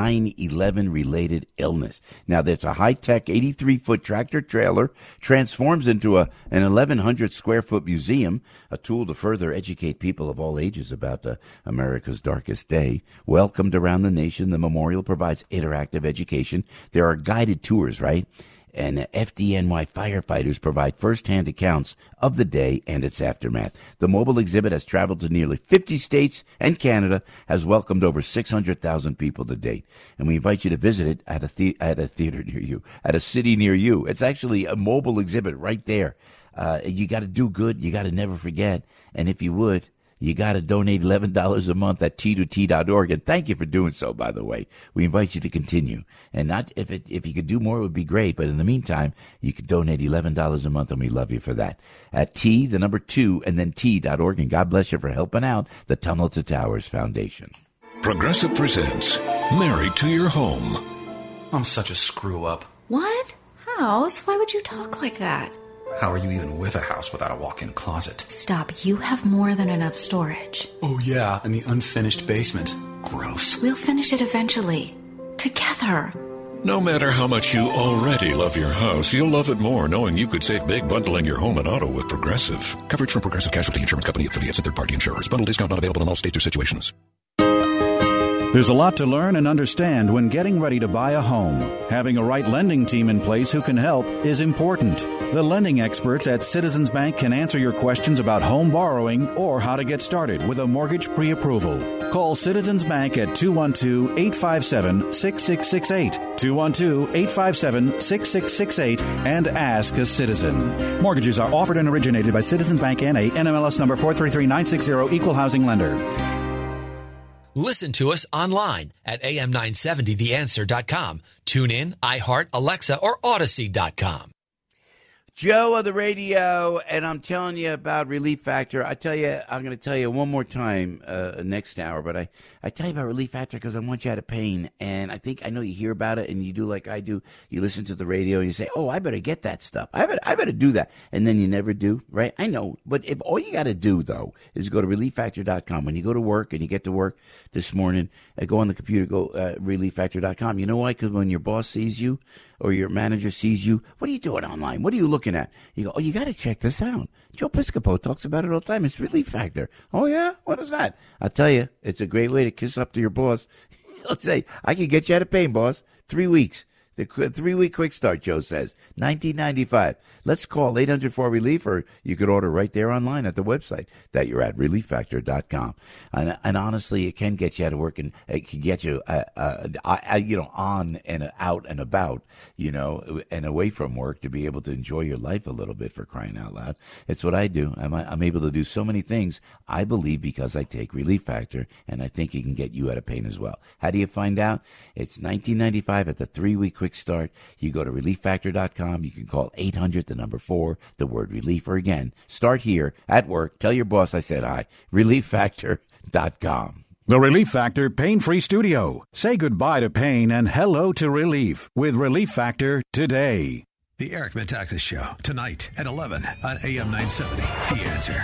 9/11-related illness. Now, that's a high-tech 83-foot tractor trailer, transforms into an 1,100-square-foot museum, a tool to further educate people of all ages about America's darkest day. Welcomed around the nation, the memorial provides interactive education. There are guided tours, right? And FDNY firefighters provide first-hand accounts of the day and its aftermath. The mobile exhibit has traveled to nearly 50 states and Canada, has welcomed over 600,000 people to date. And we invite you to visit it at a theater near you, at a city near you. It's actually a mobile exhibit right there. You got to do good. You got to never forget. And if you would, you got to donate $11 a month at T2T.org. And thank you for doing so, by the way. We invite you to continue. And not if you could do more, it would be great. But in the meantime, you could donate $11 a month, and we love you for that. At T, the number 2, and then T.org. And God bless you for helping out the Tunnel to Towers Foundation. Progressive presents Married to Your Home. I'm such a screw-up. What? House? Why would you talk like that? How are you even with a house without a walk-in closet? Stop. You have more than enough storage. Oh, yeah, and the unfinished basement. Gross. We'll finish it eventually. Together. No matter how much you already love your house, you'll love it more knowing you could save big bundling your home and auto with Progressive. Coverage from Progressive Casualty Insurance Company, affiliates, and third-party insurers. Bundle discount not available in all states or situations. There's a lot to learn and understand when getting ready to buy a home. Having a right lending team in place who can help is important. The lending experts at Citizens Bank can answer your questions about home borrowing or how to get started with a mortgage pre-approval. Call Citizens Bank at 212-857-6668, 212-857-6668, and ask a citizen. Mortgages are offered and originated by Citizens Bank N.A., NMLS number 433960, Equal Housing Lender. Listen to us online at am970theanswer.com. Tune in, iHeart, Alexa, or Odyssey.com. Joe on the radio, and I'm telling you about Relief Factor. I'm going to tell you one more time next hour, but I tell you about Relief Factor because I want you out of pain, and I know you hear about it, and you do like I do. You listen to the radio, and you say, oh, I better get that stuff. I better do that, and then you never do, right? I know, but if all you got to do, though, is go to ReliefFactor.com. When you go to work, and you get to work this morning, go on the computer, go ReliefFactor.com. You know why? Because when your boss sees you, or your manager sees you, what are you doing online? What are you looking at? You go, oh, you got to check this out. Joe Piscopo talks about it all the time. It's Relief Factor. Oh, yeah? What is that? I'll tell you, it's a great way to kiss up to your boss. He'll say, I can get you out of pain, boss. 3 weeks. The 3-week quick start, Joe says. $19.95. Let's call 800-4-RELIEF, or you could order right there online at the website that you're at, ReliefFactor.com. And honestly, it can get you out of work, and it can get you, on and out and about, and away from work to be able to enjoy your life a little bit, for crying out loud. It's what I do. I'm able to do so many things, I believe, because I take Relief Factor, and I think it can get you out of pain as well. How do you find out? It's $19.95 at the 3-week quick start. You go to ReliefFactor.com. You can call 800-4, the word relief, or again, start here at work. Tell your boss I said hi. ReliefFactor.com. The Relief Factor Pain-Free Studio. Say goodbye to pain and hello to relief with Relief Factor today. The Eric Metaxas Show, tonight at 11 on AM 970. The Answer.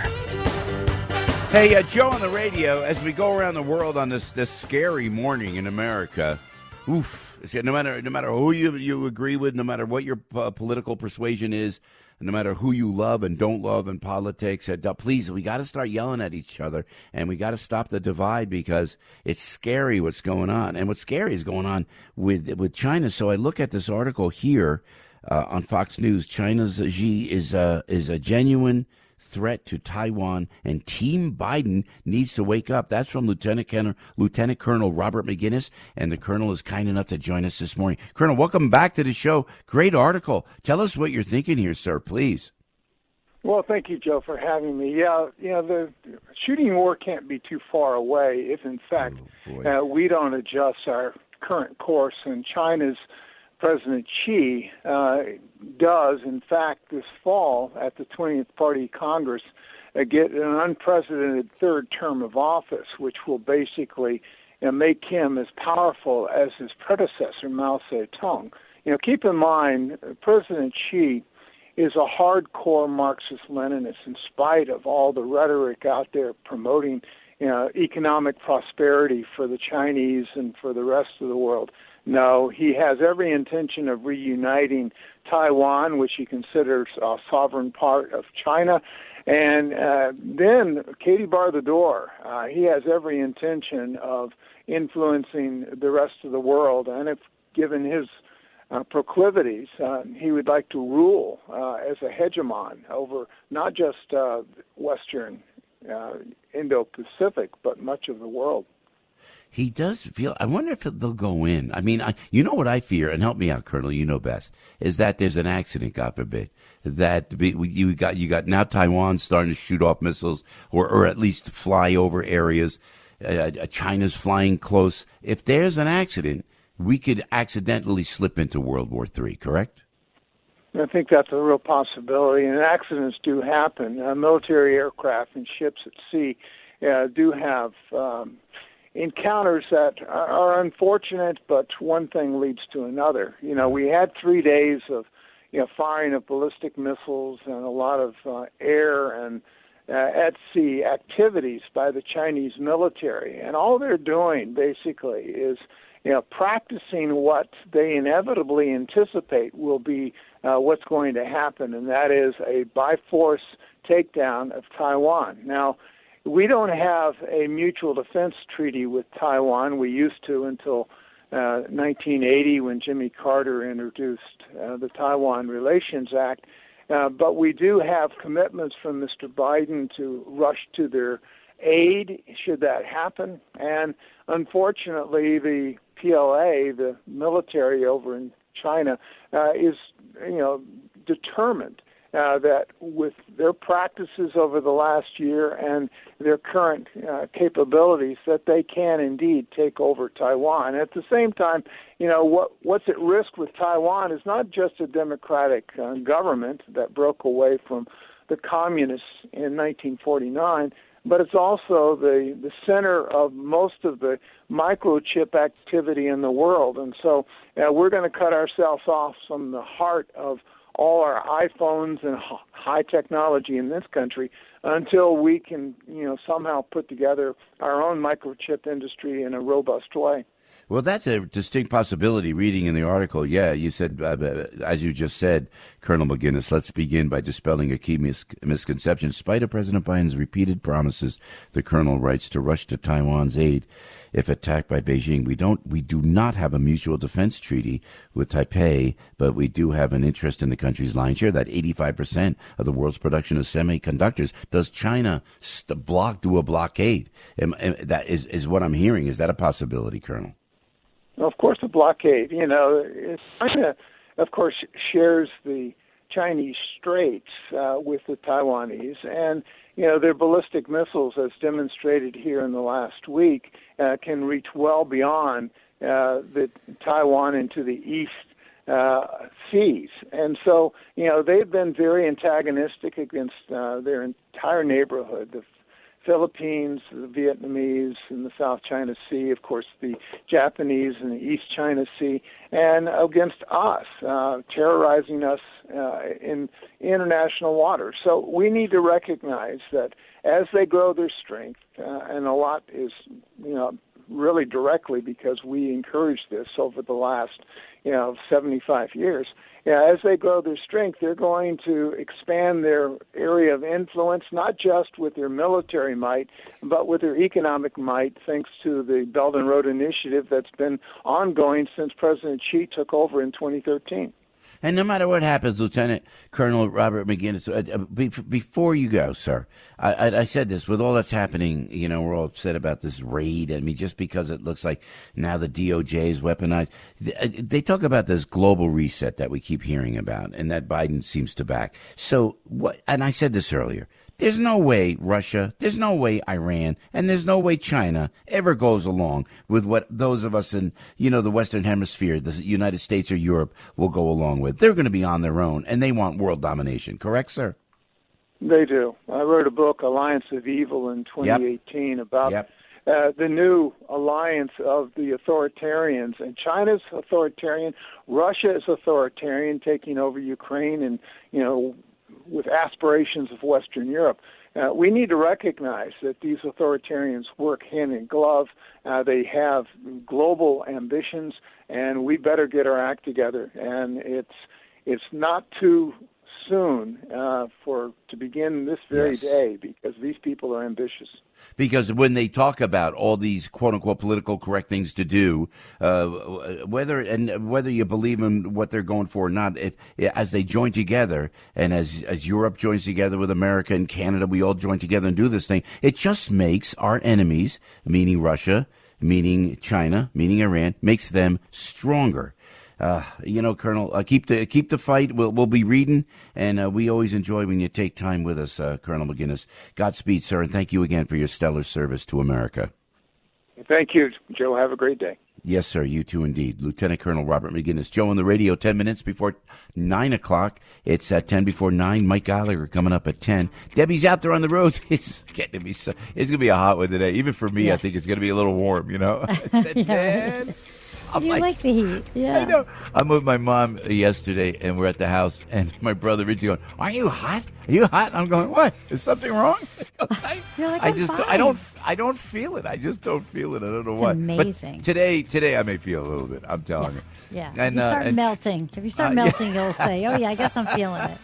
Hey, Joe on the radio, as we go around the world on this scary morning in America, oof, no matter who you agree with, no matter what your political persuasion is, no matter who you love and don't love in politics, please, we got to start yelling at each other, and we got to stop the divide because it's scary what's going on. And what's scary is going on with China. So I look at this article here on Fox News. China's Xi is a genuine threat to Taiwan, and Team Biden needs to wake up. That's from Lieutenant Colonel Robert McGinnis, and the Colonel is kind enough to join us this morning. Colonel, welcome back to the show. Great article. Tell us what you're thinking here, sir, please. Well, thank you, Joe, for having me. Yeah, the shooting war can't be too far away if, in fact, we don't adjust our current course, and China's President Xi does, in fact, this fall at the 20th Party Congress get an unprecedented third term of office, which will basically make him as powerful as his predecessor, Mao Zedong. Keep in mind, President Xi is a hardcore Marxist-Leninist in spite of all the rhetoric out there promoting economic prosperity for the Chinese and for the rest of the world. No, he has every intention of reuniting Taiwan, which he considers a sovereign part of China. And then, Katie bar the door, he has every intention of influencing the rest of the world. And if given his proclivities, he would like to rule as a hegemon over not just Western Indo-Pacific, but much of the world. He does feel, I wonder if they'll go in. I mean, you know what I fear, and help me out, Colonel, you know best, is that there's an accident, God forbid, that you got now Taiwan starting to shoot off missiles or at least fly over areas. China's flying close. If there's an accident, we could accidentally slip into World War III, correct? I think that's a real possibility, and accidents do happen. Military aircraft and ships at sea do have encounters that are unfortunate, but one thing leads to another. We had 3 days of firing of ballistic missiles and a lot of air and at sea activities by the Chinese military, and all they're doing basically is practicing what they inevitably anticipate will be what's going to happen, and that is a by-force takedown of Taiwan. Now, we don't have a mutual defense treaty with Taiwan. We used to until 1980 when Jimmy Carter introduced the Taiwan Relations Act. But we do have commitments from Mr. Biden to rush to their aid should that happen. And unfortunately, the PLA, the military over in China, is determined that with their practices over the last year and their current capabilities, that they can indeed take over Taiwan. At the same time, what's at risk with Taiwan is not just a democratic government that broke away from the communists in 1949, but it's also the center of most of the microchip activity in the world. And so we're going to cut ourselves off from the heart of all our iPhones and high technology in this country until we can, somehow put together our own microchip industry in a robust way. Well, that's a distinct possibility. Reading in the article, you said, as you just said, Colonel McGinnis, let's begin by dispelling a key misconception. In spite of President Biden's repeated promises, the Colonel writes, to rush to Taiwan's aid if attacked by Beijing. We do not have a mutual defense treaty with Taipei, but we do have an interest in the country's lion's share. That 85% of the world's production of semiconductors. Does China do a blockade? That is what I'm hearing. Is that a possibility, Colonel? Of course, a blockade. China, of course, shares the Chinese straits with the Taiwanese, and their ballistic missiles, as demonstrated here in the last week, can reach well beyond the Taiwan into the east seas. And so, they've been very antagonistic against their entire neighborhood, the Philippines, the Vietnamese in the South China Sea, of course, the Japanese in the East China Sea, and against us, terrorizing us in international waters. So we need to recognize that as they grow their strength, and a lot is, really directly because we encouraged this over the last, 75 years. As they grow their strength, they're going to expand their area of influence, not just with their military might, but with their economic might, thanks to the Belt and Road Initiative that's been ongoing since President Xi took over in 2013. And no matter what happens, Lieutenant Colonel Robert McGinnis, before you go, sir, I said this, with all that's happening, we're all upset about this raid. I mean, just because it looks like now the DOJ is weaponized. They talk about this global reset that we keep hearing about and that Biden seems to back. So what? And I said this earlier. There's no way Russia, there's no way Iran, and there's no way China ever goes along with what those of us in, the Western Hemisphere, the United States or Europe, will go along with. They're going to be on their own, and they want world domination. Correct, sir? They do. I wrote a book, Alliance of Evil, in 2018 about the new alliance of the authoritarians. And China's authoritarian, Russia is authoritarian, taking over Ukraine and, with aspirations of Western Europe. We need to recognize that these authoritarians work hand in glove. They have global ambitions, and we better get our act together. And it's not too soon to begin this very day, because these people are ambitious. Because when they talk about all these quote-unquote political correct things to do, whether you believe in what they're going for or not, as they join together, and as Europe joins together with America and Canada, we all join together and do this thing, it just makes our enemies, meaning Russia, meaning China, meaning Iran, makes them stronger. Colonel, keep the fight. We'll be reading, and we always enjoy when you take time with us, Colonel McGinnis. Godspeed, sir, and thank you again for your stellar service to America. Thank you, Joe. Have a great day. Yes, sir. You too, indeed. Lieutenant Colonel Robert McGinnis. Joe on the radio, 10 minutes before 9 o'clock. It's 10 before 9. Mike Gallagher coming up at 10. Debbie's out there on the road. It's going to be a hot one today. Even for me, yes. I think it's going to be a little warm, I said, man. You like the heat. Yeah. I know. I'm with my mom yesterday, and we're at the house, and my brother Richie going, "Aren't you hot? Are you hot?" I'm going, "What? Is something wrong?" You're like, I don't feel it. I just don't feel it. I don't know why. Amazing. But today I may feel a little bit. I'm telling you. Yeah. And, if you start melting, you'll say, "Oh yeah, I guess I'm feeling it."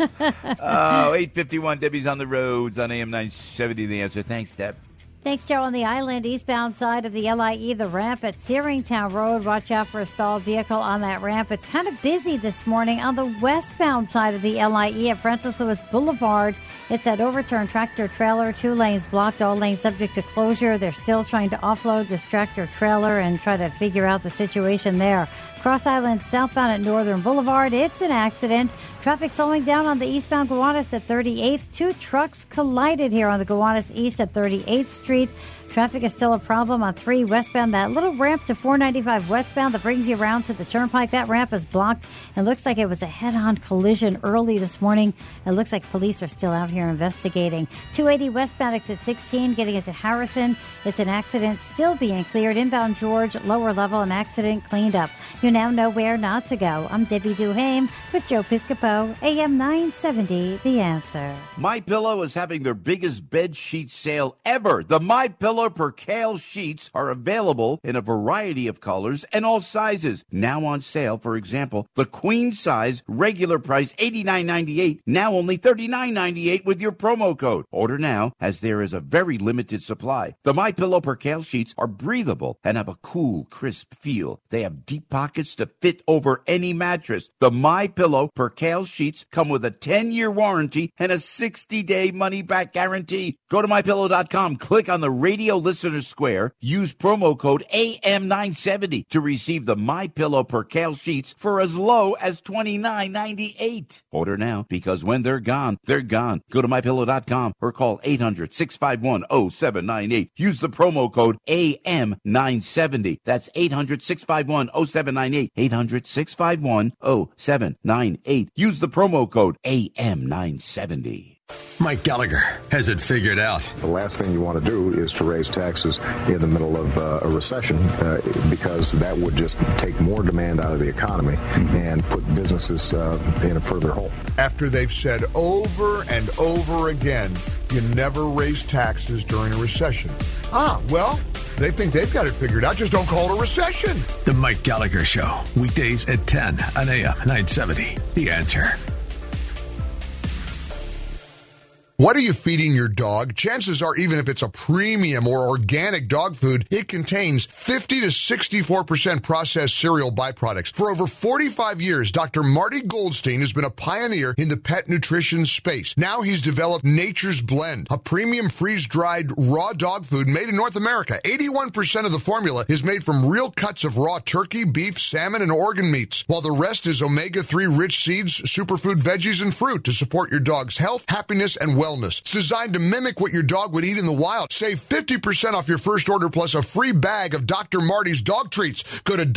8:51. Debbie's on the roads on AM 970. The Answer. Thanks, Deb. Thanks, Joe. On the island, eastbound side of the LIE, the ramp at Searingtown Road. Watch out for a stalled vehicle on that ramp. It's kind of busy this morning on the westbound side of the LIE at Francis Lewis Boulevard. It's that overturned tractor trailer, 2 lanes blocked, all lanes subject to closure. They're still trying to offload this tractor trailer and try to figure out the situation there. Cross Island southbound at Northern Boulevard, it's an accident. Traffic slowing down on the eastbound Gowanus at 38th. 2 trucks collided here on the Gowanus East at 38th Street. Traffic is still a problem on 3 westbound. That little ramp to 495 westbound that brings you around to the Turnpike, that ramp is blocked. It looks like it was a head-on collision early this morning. It looks like police are still out here investigating. 280 westbound exit 16 getting into Harrison. It's an accident still being cleared. Inbound George, lower level, an accident cleaned up. You now know where not to go. I'm Debbie Duhame with Joe Piscopo, AM 970, The Answer. MyPillow is having their biggest bed sheet sale ever. The MyPillow Percale sheets are available in a variety of colors and all sizes. Now on sale, for example, the queen size regular price $89.98, now only $39.98 with your promo code. Order now, as there is a very limited supply. The MyPillow Percale sheets are breathable and have a cool, crisp feel. They have deep pockets to fit over any mattress. The MyPillow Percale sheets come with a 10-year warranty and a 60-day money-back guarantee. Go to MyPillow.com, click on the radio listener square, use promo code AM970 to receive the MyPillow Percale sheets for as low as $29.98. Order now, because when they're gone, they're gone. Go to MyPillow.com or call 800-651-0798. Use the promo code AM970. That's 800-651-0798. 800-651-0798. Use the promo code AM970. Mike Gallagher has it figured out. The last thing you want to do is to raise taxes in the middle of a recession because that would just take more demand out of the economy and put businesses in a further hole. After they've said over and over again, you never raise taxes during a recession. Well, they think they've got it figured out. Just don't call it a recession. The Mike Gallagher Show, weekdays at 10 on AM 970. The Answer. What are you feeding your dog? Chances are, even if it's a premium or organic dog food, it contains 50 to 64% processed cereal byproducts. For over 45 years, Dr. Marty Goldstein has been a pioneer in the pet nutrition space. Now he's developed Nature's Blend, a premium freeze-dried raw dog food made in North America. 81% of the formula is made from real cuts of raw turkey, beef, salmon, and organ meats, while the rest is omega-3 rich seeds, superfood veggies, and fruit to support your dog's health, happiness, and wellness. It's designed to mimic what your dog would eat in the wild. Save 50% off your first order plus a free bag of Dr. Marty's dog treats. Go to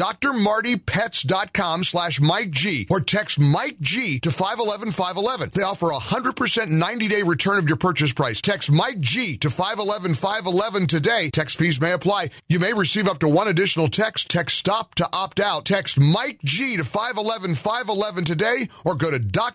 drmartypets.com/Mike G or text Mike G to 511-511. They offer a 100% 90-day return of your purchase price. Text Mike G to 511-511 today. Text fees may apply. You may receive up to one additional text. Text STOP to opt out. Text Mike G to 511-511 today or go to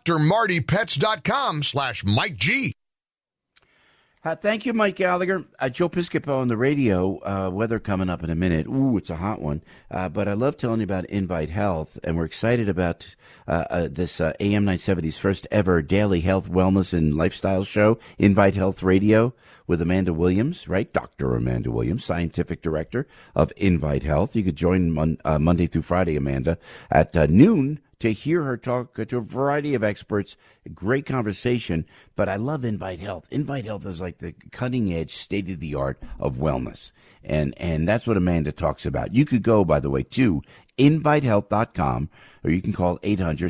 drmartypets.com/Mike G. Thank you, Mike Gallagher. Joe Piscopo on the radio. Weather coming up in a minute. Ooh, it's a hot one. But I love telling you about Invite Health, and we're excited about this AM 970's first ever daily health, wellness, and lifestyle show, Invite Health Radio, with Amanda Williams, right? Dr. Amanda Williams, Scientific Director of Invite Health. You could join Monday through Friday, Amanda, at noon to hear her talk to a variety of experts. Great conversation. But I love Invite Health. Invite Health is like the cutting edge, state of the art of wellness. And that's what Amanda talks about. You could go, by the way, to invitehealth.com, or you can call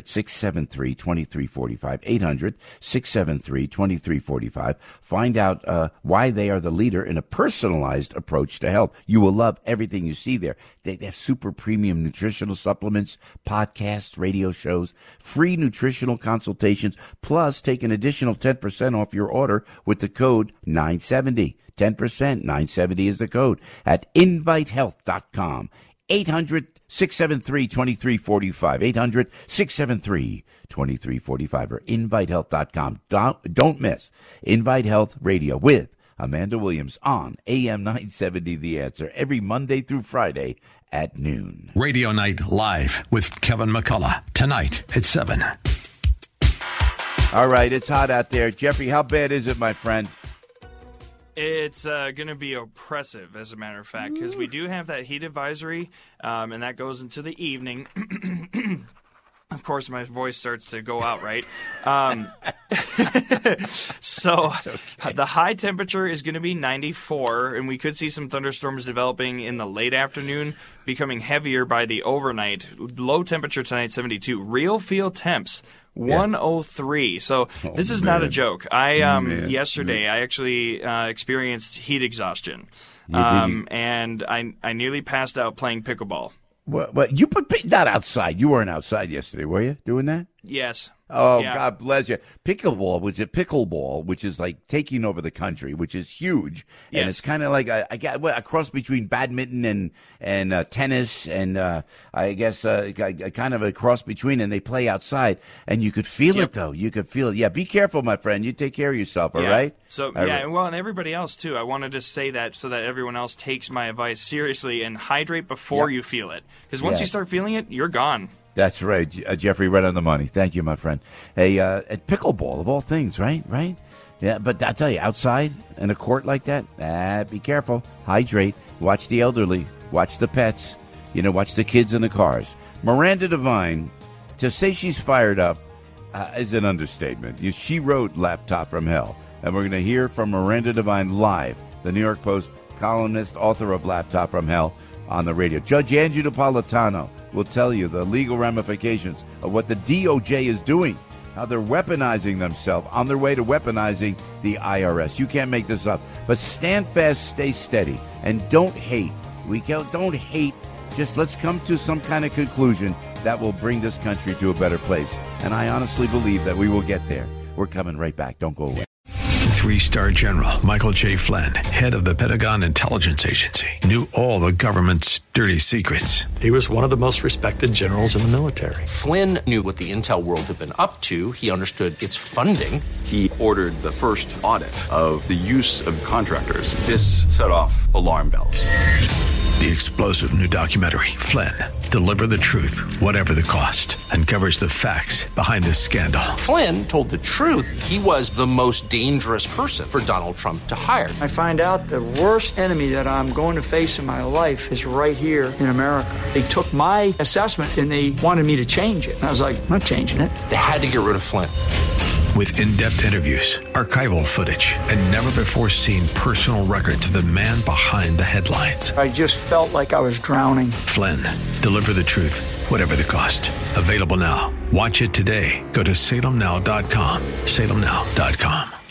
800-673-2345, 800-673-2345. Find out why they are the leader in a personalized approach to health. You will love everything you see there. They have super premium nutritional supplements, podcasts, radio shows, free nutritional consultations, plus take an additional 10% off your order with the code 970. 10%, 970 is the code at invitehealth.com. 800-673-2345, 800-673-2345, or invitehealth.com. Don't miss Invite Health Radio with Amanda Williams on AM 970 The Answer every Monday through Friday at noon. Radio Night Live with Kevin McCullough tonight at 7. All right, it's hot out there. Jeffrey, how bad is it, my friend? It's going to be oppressive, as a matter of fact, because we do have that heat advisory, and that goes into the evening. Of course, my voice starts to go out, right? So the high temperature is going to be 94, and we could see some thunderstorms developing in the late afternoon, becoming heavier by the overnight. Low temperature tonight, 72. Real feel temps, 103. So this is not a joke. Yesterday I actually experienced heat exhaustion, and I nearly passed out playing pickleball. Well, you put not outside. You weren't outside yesterday, were you? Doing that? Yes. Oh, yeah. God bless you. Pickleball, which is like taking over the country, which is huge. Yes. And it's kind of like a cross between badminton and tennis, and I guess kind of a cross between, and they play outside. And you could feel it, though. You could feel it. Yeah, be careful, my friend. You take care of yourself, all right? So, well, and everybody else, too. I wanted to say that so that everyone else takes my advice seriously and hydrate before you feel it. Because once you start feeling it, you're gone. That's right, Jeffrey, right on the money. Thank you, my friend. Hey, at pickleball, of all things, right? Yeah, but I tell you, outside in a court like that, be careful. Hydrate. Watch the elderly. Watch the pets. Watch the kids in the cars. Miranda Devine, to say she's fired up is an understatement. She wrote Laptop from Hell, and we're going to hear from Miranda Devine live, the New York Post columnist, author of Laptop from Hell, on the radio. Judge Andrew Napolitano will tell you the legal ramifications of what the DOJ is doing, how they're weaponizing themselves on their way to weaponizing the IRS. You can't make this up. But stand fast, stay steady, and don't hate. Don't hate. Just let's come to some kind of conclusion that will bring this country to a better place. And I honestly believe that we will get there. We're coming right back. Don't go away. 3-star general Michael J. Flynn, head of the Pentagon Intelligence Agency, knew all the government's dirty secrets. He was one of the most respected generals in the military. Flynn knew what the intel world had been up to. He understood its funding. He ordered the first audit of the use of contractors. This set off alarm bells. The explosive new documentary, Flynn, Deliver the Truth, Whatever the Cost, uncovers the facts behind this scandal. Flynn told the truth. He was the most dangerous person for Donald Trump to hire. I find out the worst enemy that I'm going to face in my life is right here in America. They took my assessment and they wanted me to change it. And I was like, I'm not changing it. They had to get rid of Flynn. With in-depth interviews, archival footage, and never-before-seen personal records of the man behind the headlines. I just felt like I was drowning. Flynn, Deliver the Truth, Whatever the Cost. Available now. Watch it today. Go to salemnow.com. salemnow.com.